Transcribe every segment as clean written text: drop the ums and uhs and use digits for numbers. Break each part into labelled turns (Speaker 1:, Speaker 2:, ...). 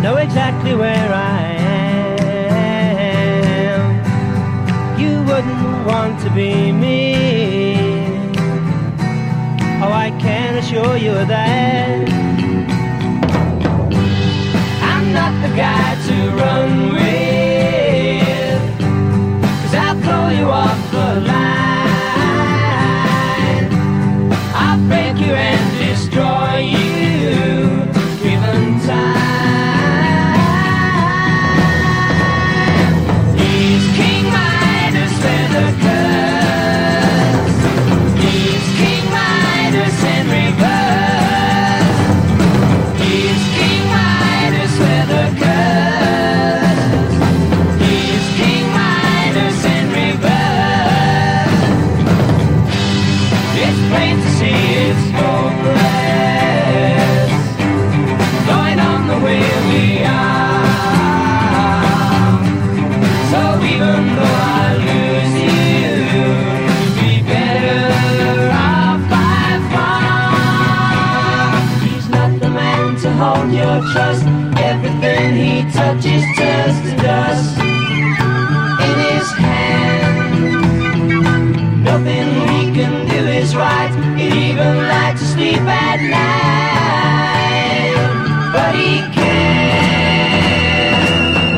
Speaker 1: know exactly where I am. You wouldn't want to be me. Oh, I can assure you that I'm not the guy to run with, 'cause I'll throw you off the line. I'll break you and destroy you, given time. He's King Midas with a curse. He's King Midas in reverse. He's King Midas with a curse. He's King Midas in reverse. It's plain to see it's hopeless, going on the way we are. So even though I lose you, you'll be better off by far. He's not the man to hold your trust. Everything he touches turns to dust. In his hand, nothing he can do is right. He'd even like to sleep at night, but he can't.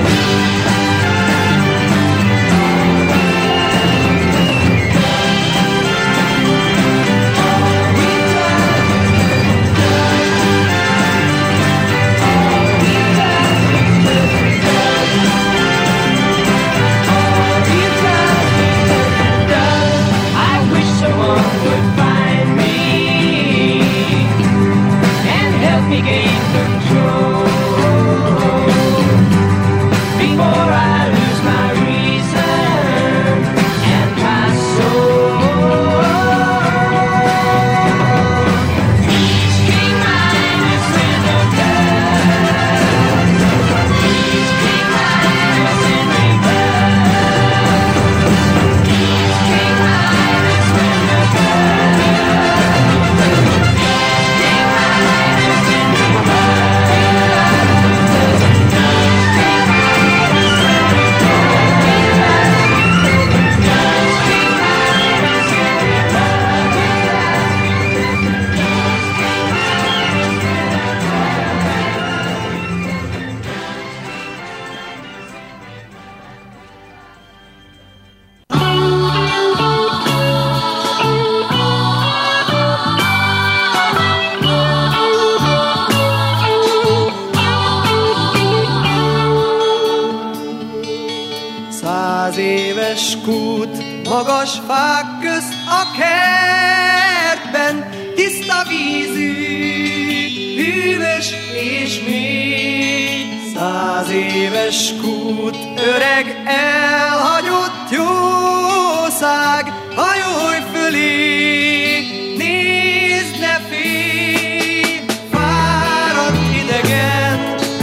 Speaker 1: I wish someone would find me and help me gain control before I lose my reason and my soul. He's King Midas with a curse. He's King Midas in reverse. He's King Midas with a curse. King Midas in
Speaker 2: Éves kút, magas fák közt a kertben, tiszta vízű, hűvös és mély. 100 éves kút, öreg elhagyott jószág, hajolj fölé, nézd, ne félj, fáradt idegen.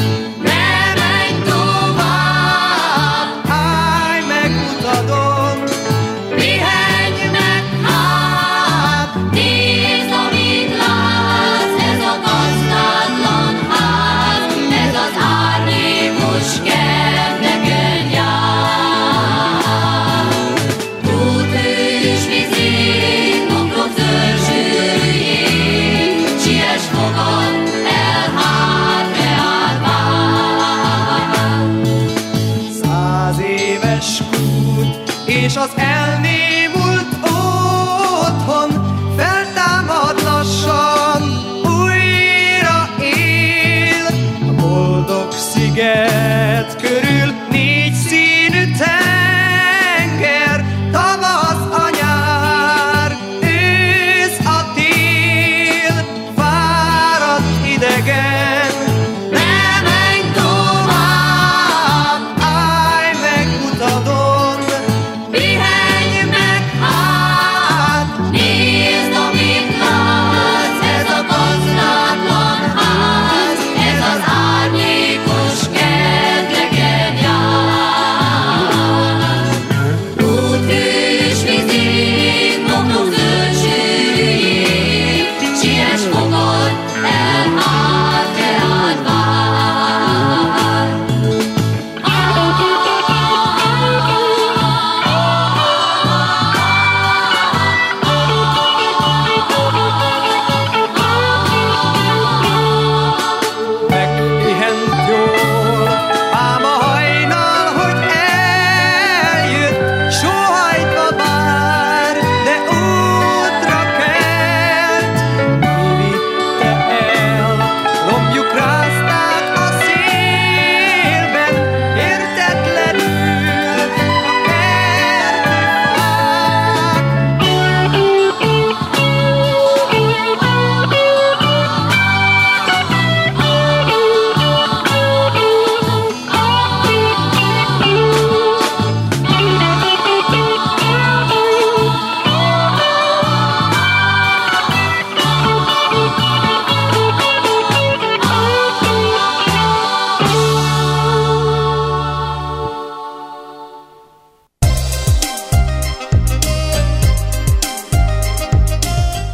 Speaker 2: És az elnémult otthon feltámad lassan, újra él. A boldog sziget körül 4 színű tenger, tavasz a nyár, ősz a tél, fáradt idegen. Ne menj tovább, állj meg utadon, pihenj meg hát, nézd, amit látsz, ez a gazdatlan ház, ez az árnyékos kert.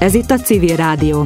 Speaker 3: Ez itt a Civil Rádió.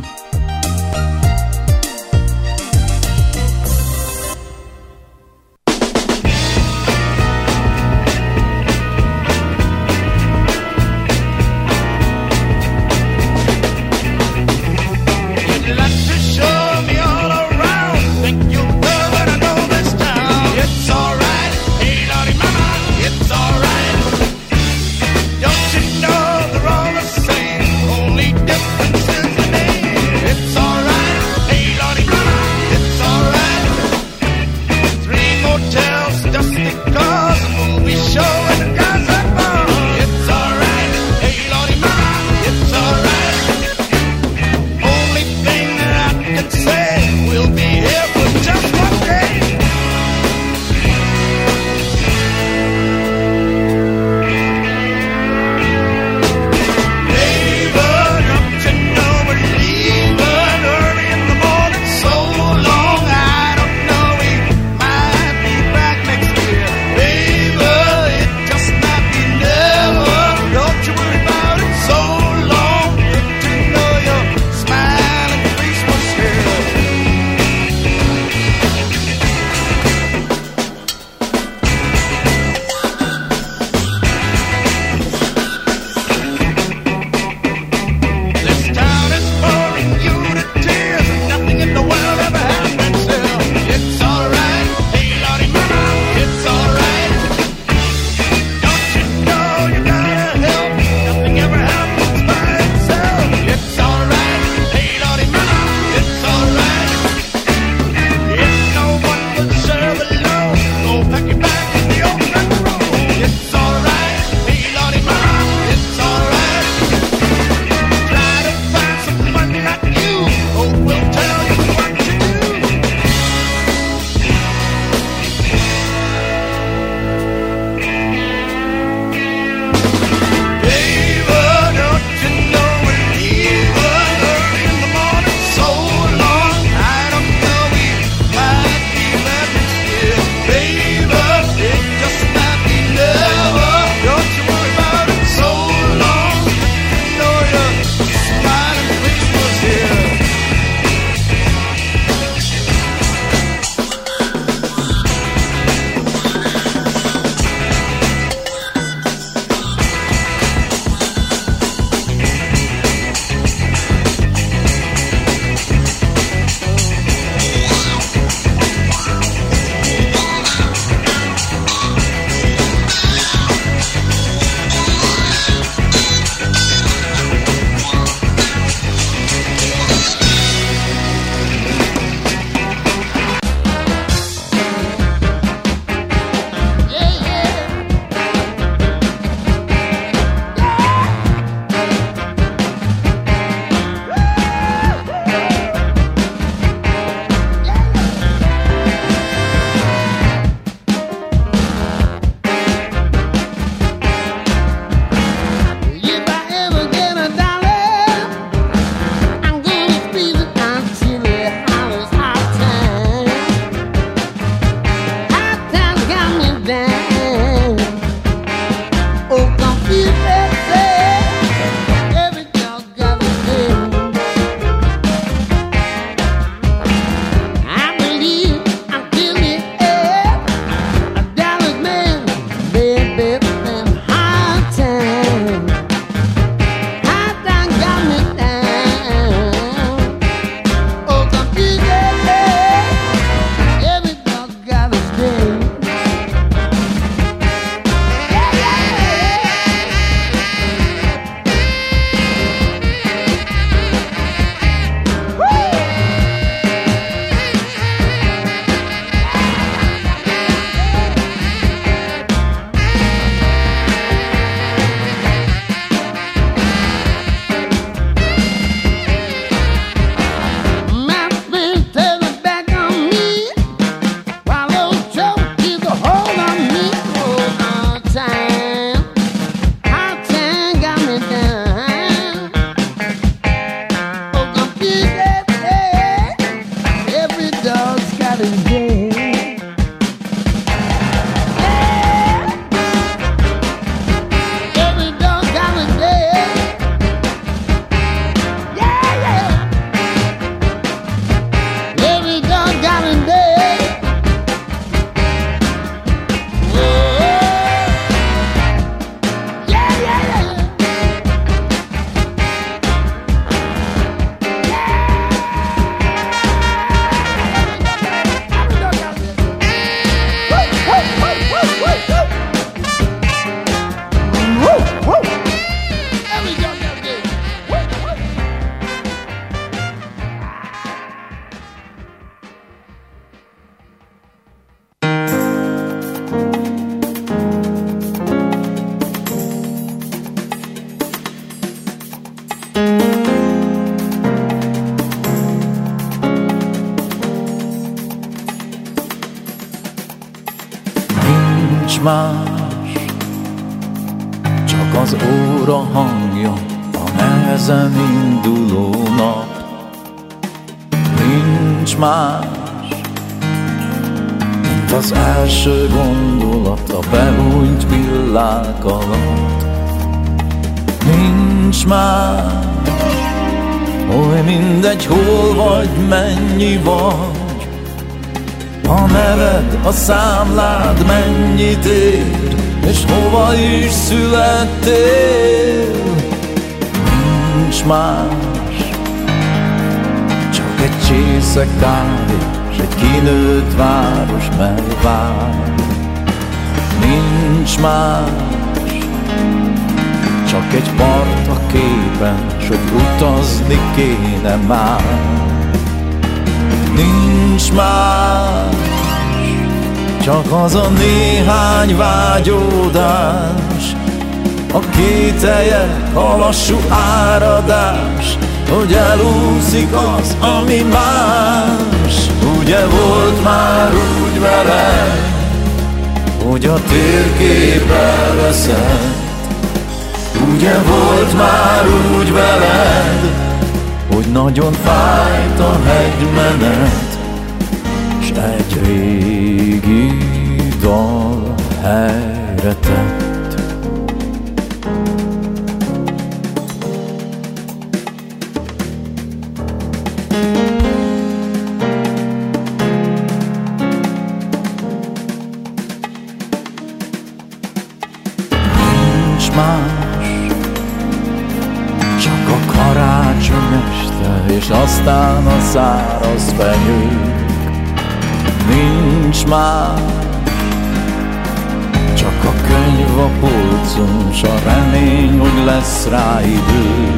Speaker 4: Don't you know they're all the same? Only difference in the name.
Speaker 3: más, csak az óra hangja, a nehezen induló nap. Nincs más, mint az első gondolat a behúnyt világ alatt. Nincs más, oly mindegy, hol vagy, mennyi vagy, a neved, a számlád mennyit ér, és hova is születtél. Nincs más, csak egy csésze kávé, s egy kinőtt város, mely vár. Nincs más, csak egy part a képen, s hogy utazni kéne már. Nincs más, csak az a néhány vágyódás, a kételyek, a lassú áradás, hogy elúszik az, ami más. Ugye volt már úgy veled, hogy a térkép elveszett. Ugye volt már úgy veled, hogy nagyon fájt a hegymenet, s egy régi dal helyre tett. Nincs más, csak a karácsony este, és aztán a száraz fenyők. Nincs más, csak a könyv a polcon, s a remény, hogy lesz rá idő.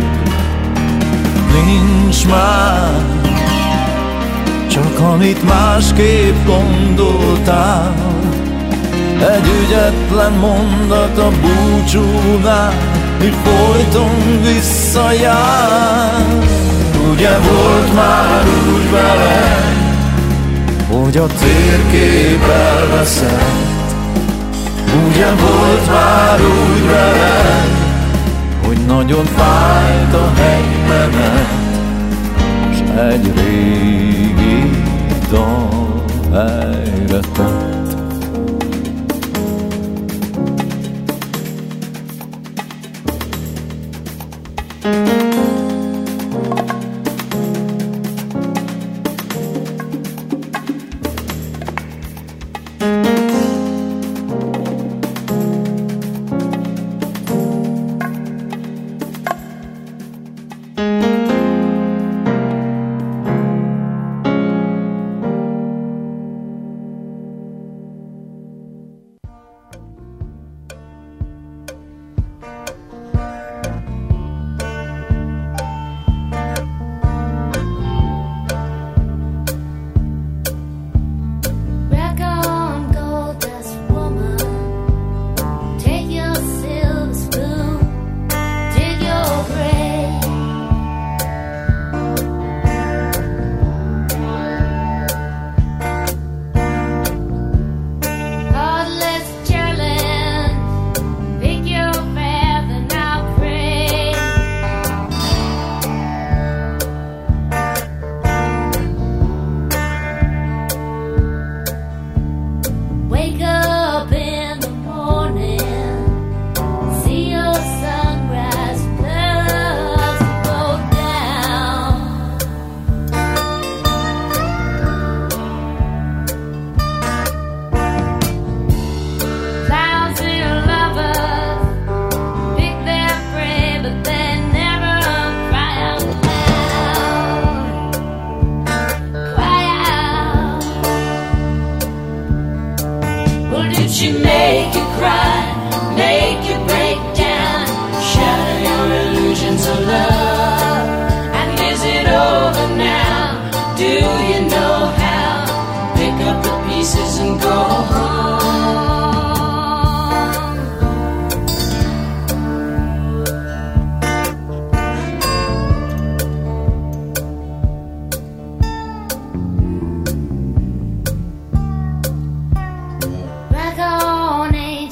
Speaker 3: Nincs más, csak amit másképp gondoltál, egy ügyetlen mondat a búcsúnál, mi folyton visszajár. Ugye volt már úgy veled, hogy a térkép elveszett. Ugye volt már úgy veled, hogy nagyon fájt a hegymenet, s egy régi dal helyre tett.
Speaker 4: She make you cry, make you break down, shatter your illusions of love. And is it over now? Do you know how? Pick up the pieces and go home.
Speaker 5: Back on 8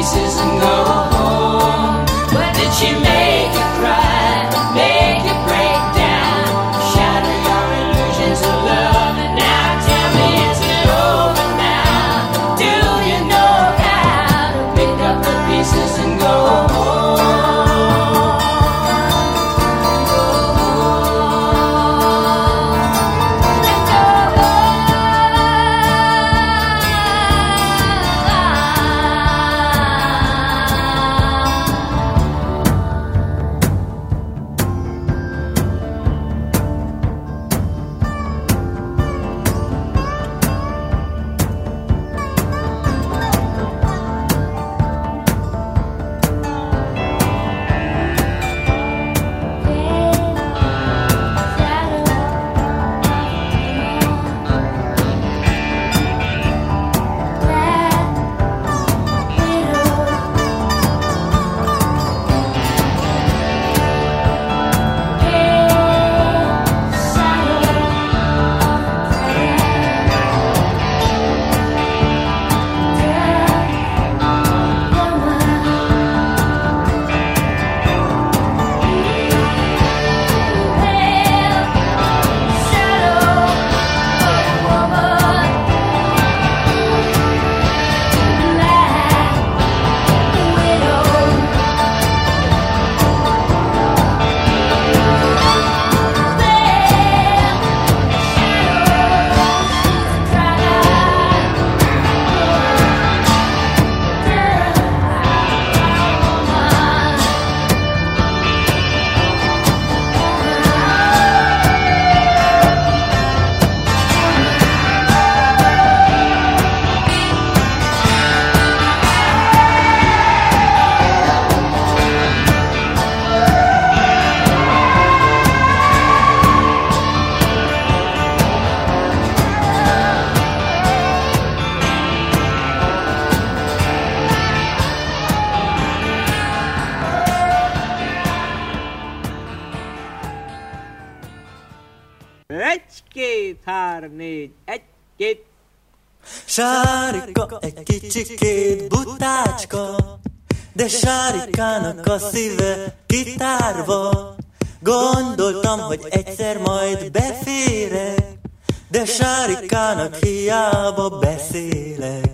Speaker 4: pieces and go home? Where did she make you cry, make you break down, shatter your illusions of love? And now tell me, is it over now? Do you know how to pick up the pieces and go home?
Speaker 5: Sárika egy kicsikét butácska, de Sárikának a szíve kitárva. Gondoltam, hogy egyszer majd beférek, de Sárikának hiába beszélek.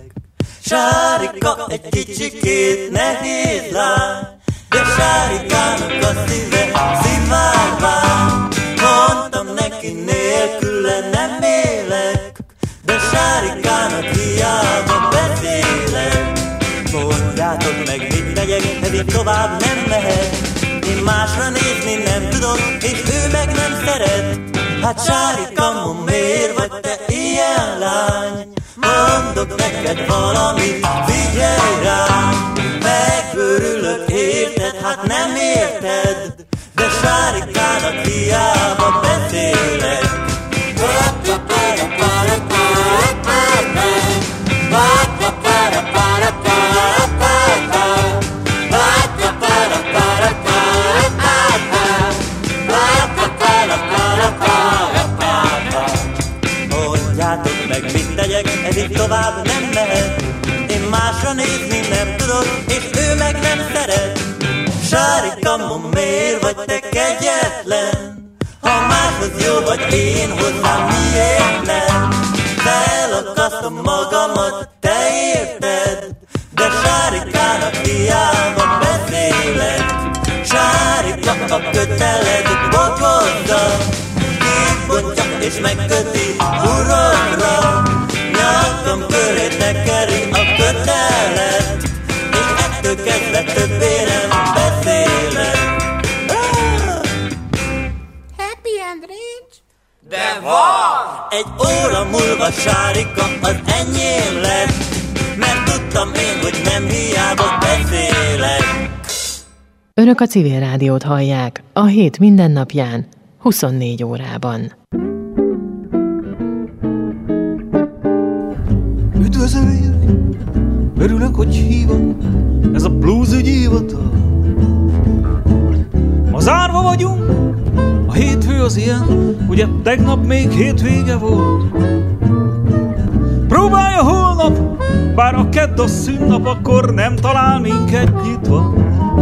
Speaker 5: Sárika egy kicsikét nehéz lány, de Sárikának a szíve szivárvány. Mondtam neki, nélküle nem élek, de Sárikának hiába beszélek. Mondjátok meg, mit tegyek, ez így tovább nem mehet. Én másra nézni nem tudok, és ő meg nem szeret. Hát Sárika, miért vagy te ilyen lány? Mondok neked valamit, figyelj rám. Megőrülök, érted? Hát nem érted, de Sárikának hiába beszélek. Mondjátok meg, mit tegyek, ez így tovább nem mehet. Én másra nézni nem tudok, és ő meg nem szeret. Sárika, miért vagy te kegyetlen? Ha máshoz jó vagy, én hozzám miért nem? Felakasztom magamat, te érted? De Sárikának hiába beszélek. Sárika a köteled bogyozza, kibontja és megköti urokra. Nyakam köré tekeri a kötelet, és ettől kezdve többé nem beszélek.
Speaker 6: Happy end range?
Speaker 2: De van!
Speaker 5: Egy óra múlva Sárika az enyém lett, mert tudtam én, hogy nem hiába beszélek.
Speaker 7: Önök a Civil Rádiót hallják a hét mindennapján, 24 órában.
Speaker 3: Üdvözölj! Örülök, hogy hívott, ez a bluesügyi hivatal. Ma zárva vagyunk, a hétfő az ilyen, ugye tegnap még hétvége volt. Próbálja holnap, bár a kedd a szünnap, akkor nem talál minket nyitva.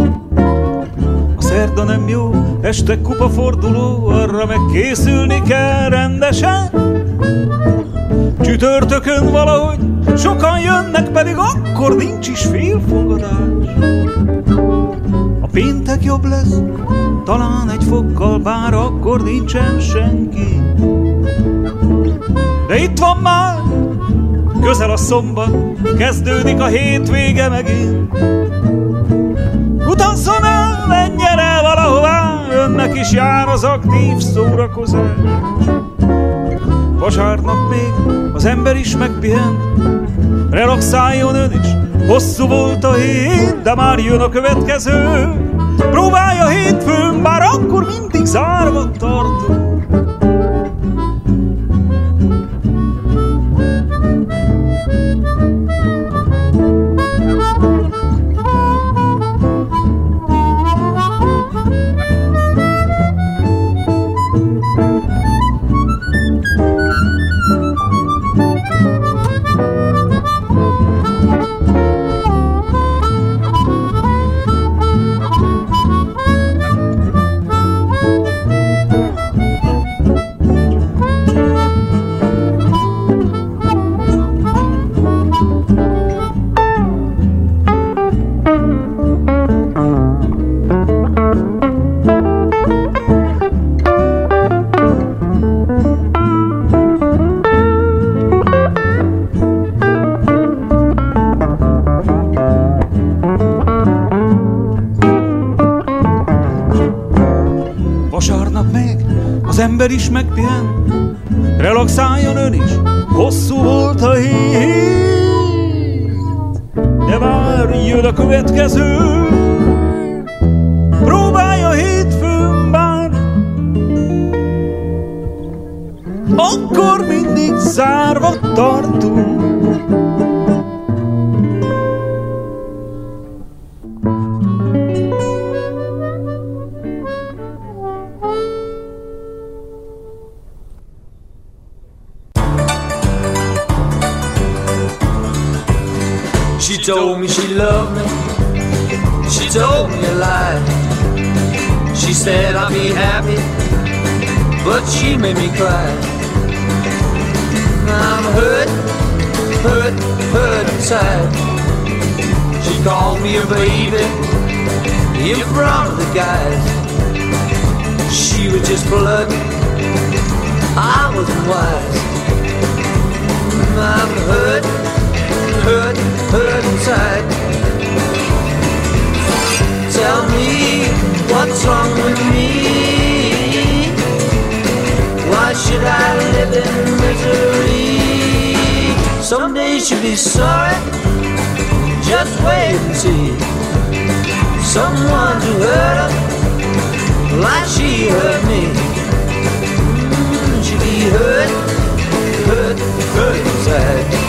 Speaker 3: A szerda nem jó, este kupaforduló, arra meg készülni kell rendesen. Csütörtökön valahogy sokan jönnek, pedig akkor nincs is félfogadás. A péntek jobb lesz, talán egy fokkal, bár akkor nincsen senki. De itt van már, közel a szombat, kezdődik a hétvége megint. Utazzon el, menjen el valahová, önnek is jár az aktív szórakozás. Vasárnap még az ember is megpihent, relaxáljon ön is, hosszú volt a hét, de már jön a következő. Próbálja hétfőn, bár akkor mindig zárva tartunk. Az ember is megpihen, relaxáljon ön is, hosszú volt a hét, de már jön a következő. Próbálja hétfőn, bár akkor mindig zárva tartunk.
Speaker 8: She told me she loved me, she told me a lie. She said I'd be happy, but she made me cry. I'm hurt, hurt, hurt inside. She called me a baby in front of the guys. She was just blood, I wasn't wise. I'm hurt, hurt, hurt inside. Tell me what's wrong with me. Why should I live in misery? Someday she'll be sorry, just wait and see. Someone to hurt her like she hurt me. She'll be hurt, hurt, hurt inside.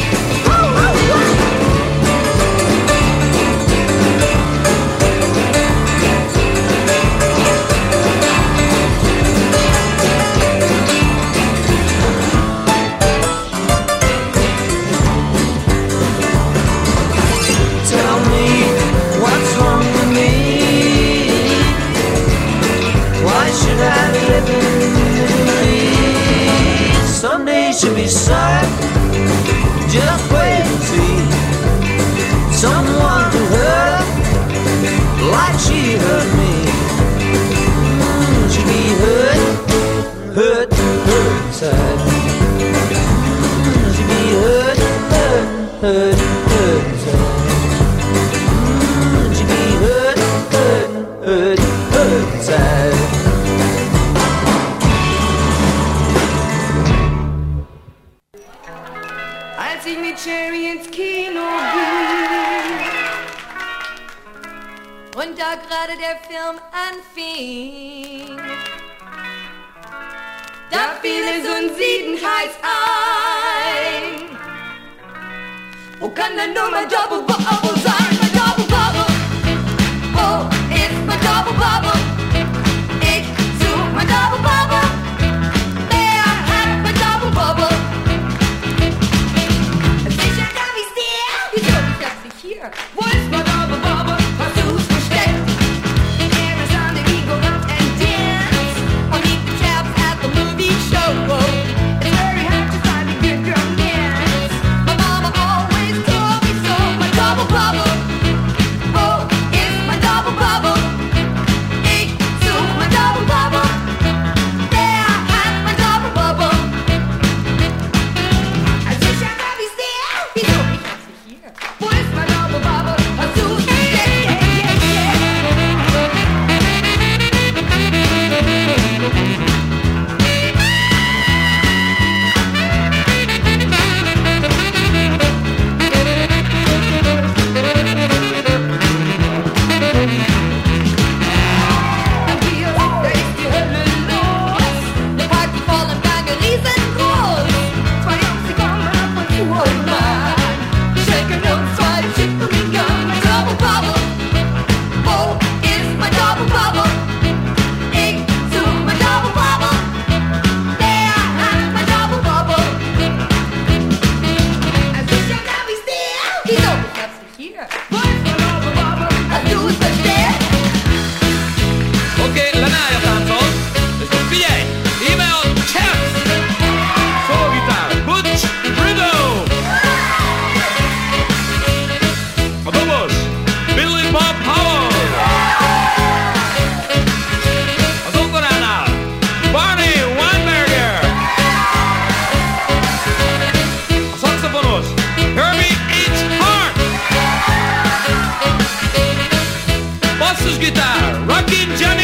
Speaker 8: Someday she'll be sorry, just wait and see. Someone to hurt her like she hurt me. She'll be hurt, hurt, hurt inside. She'll be hurt, hurt, hurt, hurt inside. She'll be hurt, hurt, hurt, hurt inside.
Speaker 9: Cherry ins Kino ging und da gerade der Film anfing, da fiel es uns siedenkreis ein. Wo kann denn nur mein Double Bubble sein? Mein Double Bubble, wo ist mein Double Bubble? Ich such mein Double Bubble, wer hat mein Double Bubble? Sicher darf ich dir
Speaker 10: Billy Bob Howell. Az zongoránál Barney Weinberger. A szaxofonos Herbie H. Hart. Basszusgitár Rockin' Johnny